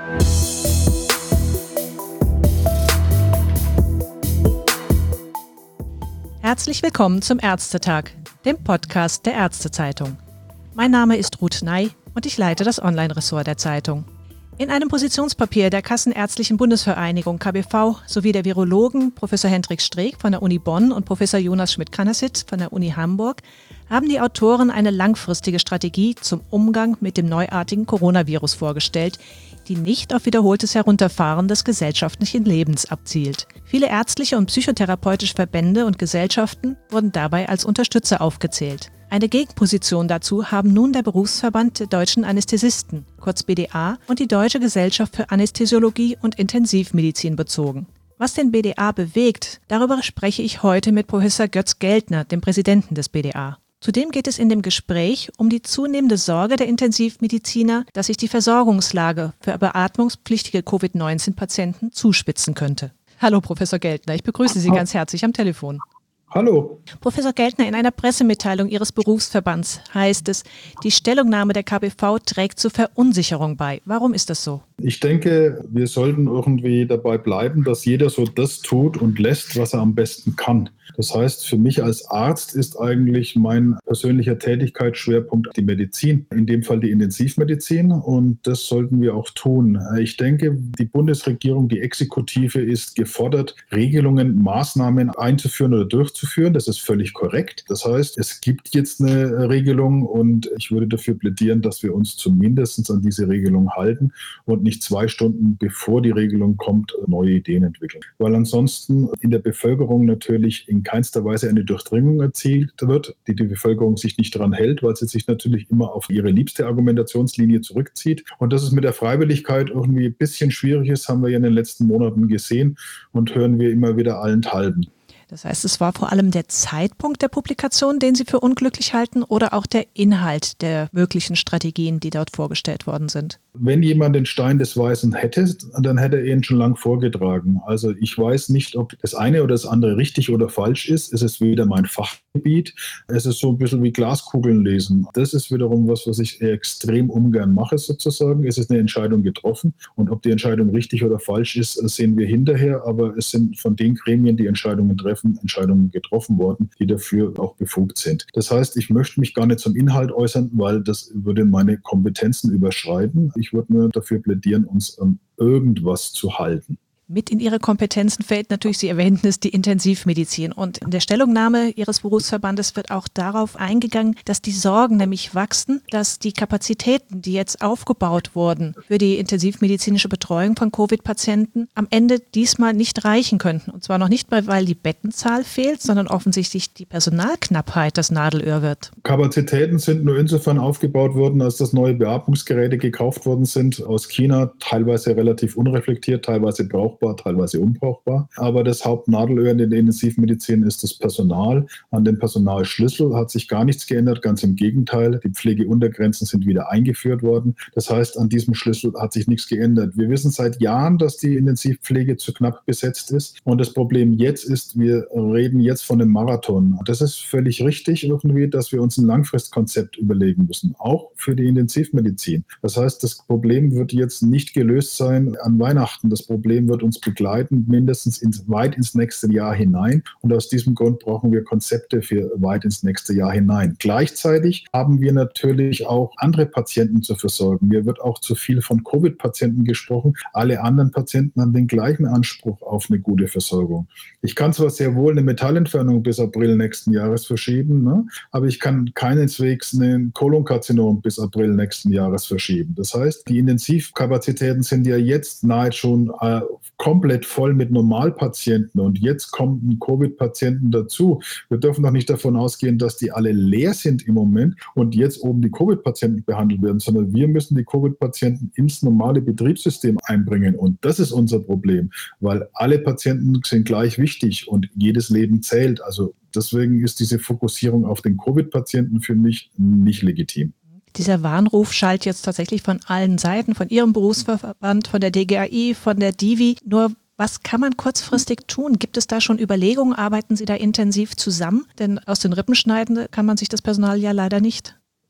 Herzlich willkommen zum Ärztetag, dem Podcast der Ärztezeitung. Mein Name ist Ruth Ney und ich leite das Online-Ressort der Zeitung. In einem Positionspapier der Kassenärztlichen Bundesvereinigung KBV sowie der Virologen Prof. Hendrik Streeck von der Uni Bonn und Prof. Jonas Schmidt-Canasit von der Uni Hamburg haben die Autoren eine langfristige Strategie zum Umgang mit dem neuartigen Coronavirus vorgestellt, die nicht auf wiederholtes Herunterfahren des gesellschaftlichen Lebens abzielt. Viele ärztliche und psychotherapeutische Verbände und Gesellschaften wurden dabei als Unterstützer aufgezählt. Eine Gegenposition dazu haben nun der Berufsverband der Deutschen Anästhesisten, kurz BDA, und die Deutsche Gesellschaft für Anästhesiologie und Intensivmedizin bezogen. Was den BDA bewegt, darüber spreche ich heute mit Professor Götz Geldner, dem Präsidenten des BDA. Zudem geht es in dem Gespräch um die zunehmende Sorge der Intensivmediziner, dass sich die Versorgungslage für beatmungspflichtige Covid-19-Patienten zuspitzen könnte. Hallo Professor Geldner, ich begrüße Sie ganz herzlich am Telefon. Hallo. Professor Geldner, in einer Pressemitteilung Ihres Berufsverbands heißt es, die Stellungnahme der KBV trägt zur Verunsicherung bei. Warum ist das so? Ich denke, wir sollten irgendwie dabei bleiben, dass jeder so das tut und lässt, was er am besten kann. Das heißt, für mich als Arzt ist eigentlich mein persönlicher Tätigkeitsschwerpunkt die Medizin, in dem Fall die Intensivmedizin, und das sollten wir auch tun. Ich denke, die Bundesregierung, die Exekutive ist gefordert, Regelungen, Maßnahmen einzuführen oder durchzuführen. Das ist völlig korrekt. Das heißt, es gibt jetzt eine Regelung und ich würde dafür plädieren, dass wir uns zumindest an diese Regelung halten und nicht 2 Stunden bevor die Regelung kommt, neue Ideen entwickeln. Weil ansonsten in der Bevölkerung natürlich in keinster Weise eine Durchdringung erzielt wird, die Bevölkerung sich nicht daran hält, weil sie sich natürlich immer auf ihre liebste Argumentationslinie zurückzieht. Und dass es mit der Freiwilligkeit irgendwie ein bisschen schwierig ist, haben wir ja in den letzten Monaten gesehen und hören wir immer wieder allenthalben. Das heißt, es war vor allem der Zeitpunkt der Publikation, den Sie für unglücklich halten, oder auch der Inhalt der möglichen Strategien, die dort vorgestellt worden sind? Wenn jemand den Stein des Weisen hätte, dann hätte er ihn schon lang vorgetragen. Also ich weiß nicht, ob das eine oder das andere richtig oder falsch ist. Es ist wieder mein Fachgebiet. Es ist so ein bisschen wie Glaskugeln lesen. Das ist wiederum was ich extrem ungern mache sozusagen. Es ist eine Entscheidung getroffen und ob die Entscheidung richtig oder falsch ist, sehen wir hinterher. Aber es sind von den Gremien, die Entscheidungen treffen, Entscheidungen getroffen worden, die dafür auch befugt sind. Das heißt, ich möchte mich gar nicht zum Inhalt äußern, weil das würde meine Kompetenzen überschreiten. Ich würde nur dafür plädieren, uns an irgendwas zu halten. Mit in Ihre Kompetenzen fällt natürlich, Sie erwähnten es, die Intensivmedizin. Und in der Stellungnahme Ihres Berufsverbandes wird auch darauf eingegangen, dass die Sorgen nämlich wachsen, dass die Kapazitäten, die jetzt aufgebaut wurden für die intensivmedizinische Betreuung von Covid-Patienten, am Ende diesmal nicht reichen könnten. Und zwar noch nicht mal, weil die Bettenzahl fehlt, sondern offensichtlich die Personalknappheit das Nadelöhr wird. Kapazitäten sind nur insofern aufgebaut worden, als dass neue Beatmungsgeräte gekauft worden sind aus China, teilweise relativ unreflektiert, teilweise brauchbar, teilweise unbrauchbar. Aber das Hauptnadelöhr in der Intensivmedizin ist das Personal. An dem Personalschlüssel hat sich gar nichts geändert, ganz im Gegenteil. Die Pflegeuntergrenzen sind wieder eingeführt worden. Das heißt, an diesem Schlüssel hat sich nichts geändert. Wir wissen seit Jahren, dass die Intensivpflege zu knapp besetzt ist. Und das Problem jetzt ist, wir reden jetzt von einem Marathon. Das ist völlig richtig irgendwie, dass wir uns ein Langfristkonzept überlegen müssen, auch für die Intensivmedizin. Das heißt, das Problem wird jetzt nicht gelöst sein an Weihnachten. Das Problem wird uns begleiten, mindestens weit ins nächste Jahr hinein. Und aus diesem Grund brauchen wir Konzepte für weit ins nächste Jahr hinein. Gleichzeitig haben wir natürlich auch andere Patienten zu versorgen. Mir wird auch zu viel von Covid-Patienten gesprochen. Alle anderen Patienten haben den gleichen Anspruch auf eine gute Versorgung. Ich kann zwar sehr wohl eine Metallentfernung bis April nächsten Jahres verschieben, ne? Aber ich kann keineswegs einen Kolonkarzinom bis April nächsten Jahres verschieben. Das heißt, die Intensivkapazitäten sind ja jetzt nahezu schon komplett voll mit Normalpatienten und jetzt kommen Covid-Patienten dazu. Wir dürfen doch nicht davon ausgehen, dass die alle leer sind im Moment und jetzt oben die Covid-Patienten behandelt werden, sondern wir müssen die Covid-Patienten ins normale Betriebssystem einbringen und das ist unser Problem, weil alle Patienten sind gleich wichtig und jedes Leben zählt. Also deswegen ist diese Fokussierung auf den Covid-Patienten für mich nicht legitim. Dieser Warnruf schallt jetzt tatsächlich von allen Seiten, von Ihrem Berufsverband, von der DGAI, von der Divi. Nur was kann man kurzfristig tun? Gibt es da schon Überlegungen? Arbeiten Sie da intensiv zusammen? Denn aus den Rippen schneiden kann man sich das Personal ja leider nicht.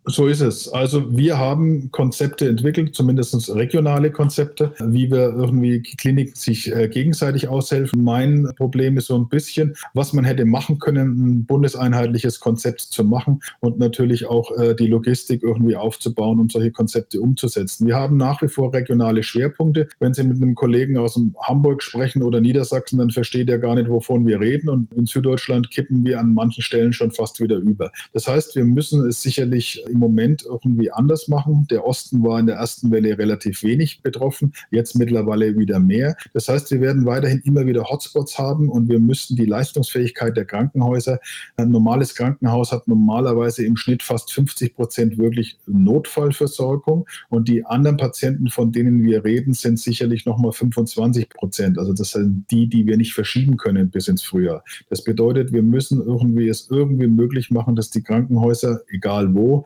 So ist es. Also wir haben Konzepte entwickelt, zumindest regionale Konzepte, wie wir irgendwie Kliniken sich gegenseitig aushelfen. Mein Problem ist so ein bisschen, was man hätte machen können, ein bundeseinheitliches Konzept zu machen und natürlich auch die Logistik irgendwie aufzubauen, um solche Konzepte umzusetzen. Wir haben nach wie vor regionale Schwerpunkte. Wenn Sie mit einem Kollegen aus Hamburg sprechen oder Niedersachsen, dann versteht er gar nicht, wovon wir reden. Und in Süddeutschland kippen wir an manchen Stellen schon fast wieder über. Das heißt, wir müssen es sicherlich im Moment irgendwie anders machen. Der Osten war in der ersten Welle relativ wenig betroffen, jetzt mittlerweile wieder mehr. Das heißt, wir werden weiterhin immer wieder Hotspots haben und wir müssen die Leistungsfähigkeit der Krankenhäuser, ein normales Krankenhaus hat normalerweise im Schnitt fast 50% wirklich Notfallversorgung und die anderen Patienten, von denen wir reden, sind sicherlich nochmal 25%. Also das sind die wir nicht verschieben können bis ins Frühjahr. Das bedeutet, wir müssen es irgendwie möglich machen, dass die Krankenhäuser, egal wo,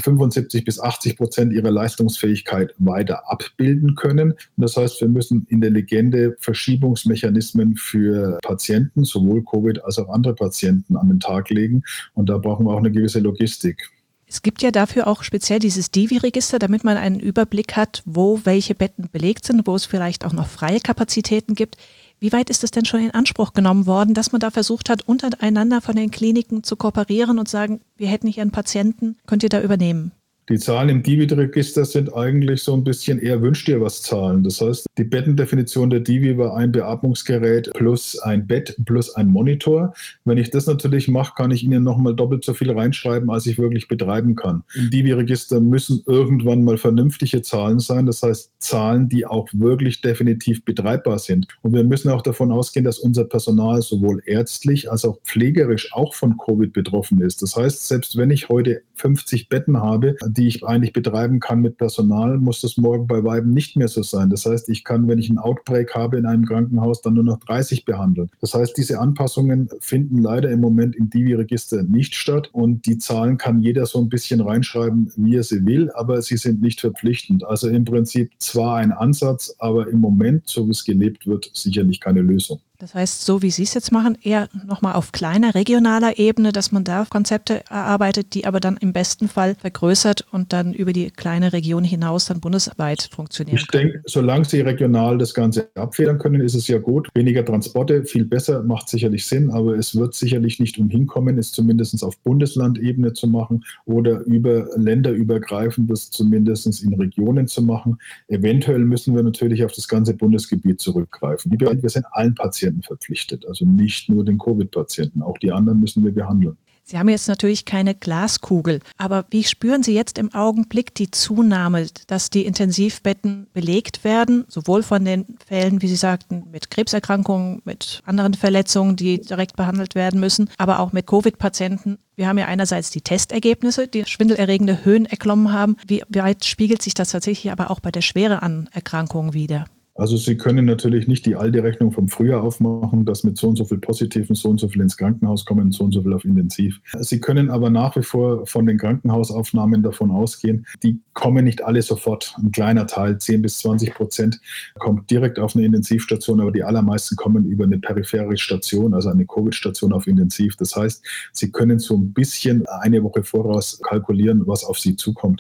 75-80% ihrer Leistungsfähigkeit weiter abbilden können. Und das heißt, wir müssen intelligente Verschiebungsmechanismen für Patienten, sowohl Covid als auch andere Patienten, an den Tag legen. Und da brauchen wir auch eine gewisse Logistik. Es gibt ja dafür auch speziell dieses Divi-Register, damit man einen Überblick hat, wo welche Betten belegt sind, wo es vielleicht auch noch freie Kapazitäten gibt. Wie weit ist es denn schon in Anspruch genommen worden, dass man da versucht hat, untereinander von den Kliniken zu kooperieren und sagen, wir hätten hier einen Patienten, könnt ihr da übernehmen? Die Zahlen im Divi-Register sind eigentlich so ein bisschen eher wünscht dir was Zahlen. Das heißt, die Bettendefinition der Divi war ein Beatmungsgerät plus ein Bett plus ein Monitor. Wenn ich das natürlich mache, kann ich Ihnen nochmal doppelt so viel reinschreiben, als ich wirklich betreiben kann. Im Divi-Register müssen irgendwann mal vernünftige Zahlen sein. Das heißt, Zahlen, die auch wirklich definitiv betreibbar sind. Und wir müssen auch davon ausgehen, dass unser Personal sowohl ärztlich als auch pflegerisch auch von Covid betroffen ist. Das heißt, selbst wenn ich heute 50 Betten habe, die ich eigentlich betreiben kann mit Personal, muss das morgen bei Weitem nicht mehr so sein. Das heißt, ich kann, wenn ich einen Outbreak habe in einem Krankenhaus, dann nur noch 30 behandeln. Das heißt, diese Anpassungen finden leider im Moment im Divi-Register nicht statt und die Zahlen kann jeder so ein bisschen reinschreiben, wie er sie will, aber sie sind nicht verpflichtend. Also im Prinzip zwar ein Ansatz, aber im Moment, so wie es gelebt wird, sicherlich keine Lösung. Das heißt, so wie Sie es jetzt machen, eher nochmal auf kleiner regionaler Ebene, dass man da Konzepte erarbeitet, die aber dann im besten Fall vergrößert und dann über die kleine Region hinaus dann bundesweit funktionieren. Ich denke, solange Sie regional das Ganze abfedern können, ist es ja gut. Weniger Transporte, viel besser, macht sicherlich Sinn, aber es wird sicherlich nicht umhinkommen, es zumindest auf Bundeslandebene zu machen oder über länderübergreifend das zumindest in Regionen zu machen. Eventuell müssen wir natürlich auf das ganze Bundesgebiet zurückgreifen. Wir sind allen Patienten verpflichtet, also nicht nur den Covid-Patienten, auch die anderen müssen wir behandeln. Sie haben jetzt natürlich keine Glaskugel, aber wie spüren Sie jetzt im Augenblick die Zunahme, dass die Intensivbetten belegt werden, sowohl von den Fällen, wie Sie sagten, mit Krebserkrankungen, mit anderen Verletzungen, die direkt behandelt werden müssen, aber auch mit Covid-Patienten? Wir haben ja einerseits die Testergebnisse, die schwindelerregende Höhen erklommen haben. Wie weit spiegelt sich das tatsächlich aber auch bei der Schwere an Erkrankungen wider? Also Sie können natürlich nicht die alte Rechnung vom Frühjahr aufmachen, dass mit so und so viel Positiven so und so viel ins Krankenhaus kommen, so und so viel auf Intensiv. Sie können aber nach wie vor von den Krankenhausaufnahmen davon ausgehen, die kommen nicht alle sofort. Ein kleiner Teil, 10-20%, kommt direkt auf eine Intensivstation, aber die allermeisten kommen über eine periphere Station, also eine Covid-Station auf Intensiv. Das heißt, Sie können so ein bisschen eine Woche voraus kalkulieren, was auf Sie zukommt.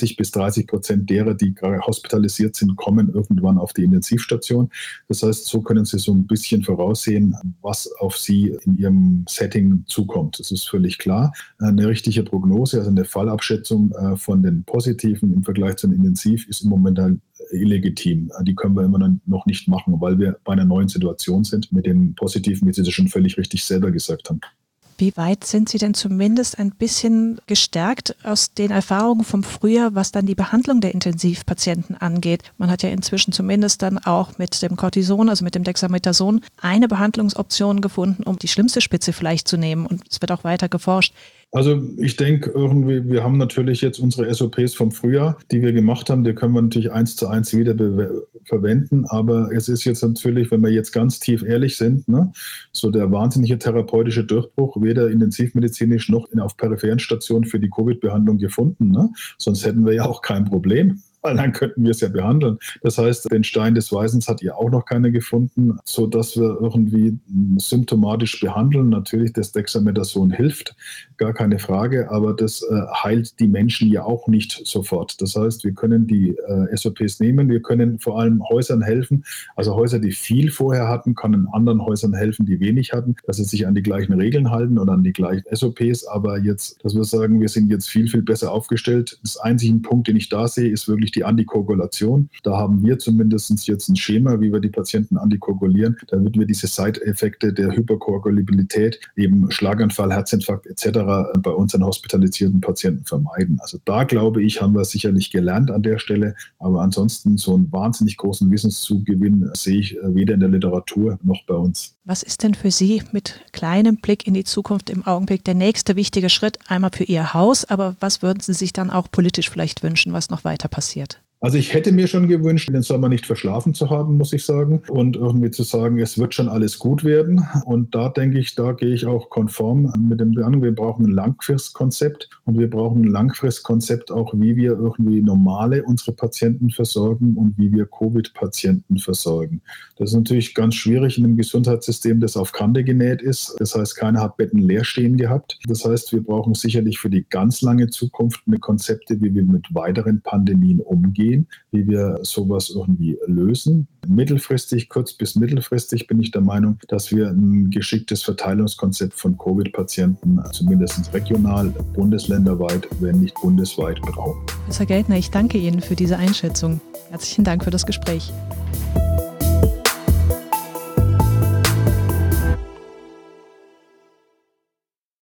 20-30% derer, die gerade hospitalisiert sind, kommen irgendwann auf die Intensivstation. Das heißt, so können Sie so ein bisschen voraussehen, was auf Sie in Ihrem Setting zukommt. Das ist völlig klar. Eine richtige Prognose, also eine Fallabschätzung von den Positiven im Vergleich zu den Intensiv ist im Moment halt illegitim. Die können wir immer noch nicht machen, weil wir bei einer neuen Situation sind mit den Positiven, wie Sie das schon völlig richtig selber gesagt haben. Wie weit sind Sie denn zumindest ein bisschen gestärkt aus den Erfahrungen vom Frühjahr, was dann die Behandlung der Intensivpatienten angeht? Man hat ja inzwischen zumindest dann auch mit dem Cortison, also mit dem Dexamethason, eine Behandlungsoption gefunden, um die schlimmste Spitze vielleicht zu nehmen. Und es wird auch weiter geforscht. Also ich denke irgendwie, wir haben natürlich jetzt unsere SOPs vom Frühjahr, die wir gemacht haben, die können wir natürlich 1:1 wieder verwenden, aber es ist jetzt natürlich, wenn wir jetzt ganz tief ehrlich sind, ne, so der wahnsinnige therapeutische Durchbruch, weder intensivmedizinisch noch auf peripheren Stationen für die Covid-Behandlung gefunden, ne? Sonst hätten wir ja auch kein Problem. weil dann könnten wir es ja behandeln. Das heißt, den Stein des Weisens hat ihr auch noch keiner gefunden, sodass wir irgendwie symptomatisch behandeln. Natürlich, das Dexamethason hilft, gar keine Frage, aber das heilt die Menschen ja auch nicht sofort. Das heißt, wir können die SOPs nehmen, wir können vor allem Häusern helfen. Also Häuser, die viel vorher hatten, können anderen Häusern helfen, die wenig hatten, dass sie sich an die gleichen Regeln halten und an die gleichen SOPs. Aber jetzt, dass wir sagen, wir sind jetzt viel, viel besser aufgestellt. Das einzige Punkt, den ich da sehe, ist wirklich die Antikoagulation. Da haben wir zumindest jetzt ein Schema, wie wir die Patienten antikoagulieren, damit wir diese Side-Effekte der Hyperkoagulabilität, eben Schlaganfall, Herzinfarkt etc. bei unseren hospitalisierten Patienten vermeiden. Also da, glaube ich, haben wir sicherlich gelernt an der Stelle. Aber ansonsten so einen wahnsinnig großen Wissenszugewinn sehe ich weder in der Literatur noch bei uns. Was ist denn für Sie mit kleinem Blick in die Zukunft im Augenblick der nächste wichtige Schritt? Einmal für Ihr Haus, aber was würden Sie sich dann auch politisch vielleicht wünschen, was noch weiter passiert? Also ich hätte mir schon gewünscht, den Sommer nicht verschlafen zu haben, muss ich sagen. Und irgendwie zu sagen, es wird schon alles gut werden. Und da denke ich, da gehe ich auch konform mit dem Gedanken, wir brauchen ein Langfristkonzept. Und wir brauchen ein Langfristkonzept auch, wie wir irgendwie normale unsere Patienten versorgen und wie wir Covid-Patienten versorgen. Das ist natürlich ganz schwierig in einem Gesundheitssystem, das auf Kante genäht ist. Das heißt, keiner hat Betten leer stehen gehabt. Das heißt, wir brauchen sicherlich für die ganz lange Zukunft eine Konzepte, wie wir mit weiteren Pandemien umgehen, wie wir sowas irgendwie lösen. Mittelfristig, kurz bis mittelfristig bin ich der Meinung, dass wir ein geschicktes Verteilungskonzept von Covid-Patienten, zumindest regional, bundesländerweit, wenn nicht bundesweit, brauchen. Professor Geldner, ich danke Ihnen für diese Einschätzung. Herzlichen Dank für das Gespräch.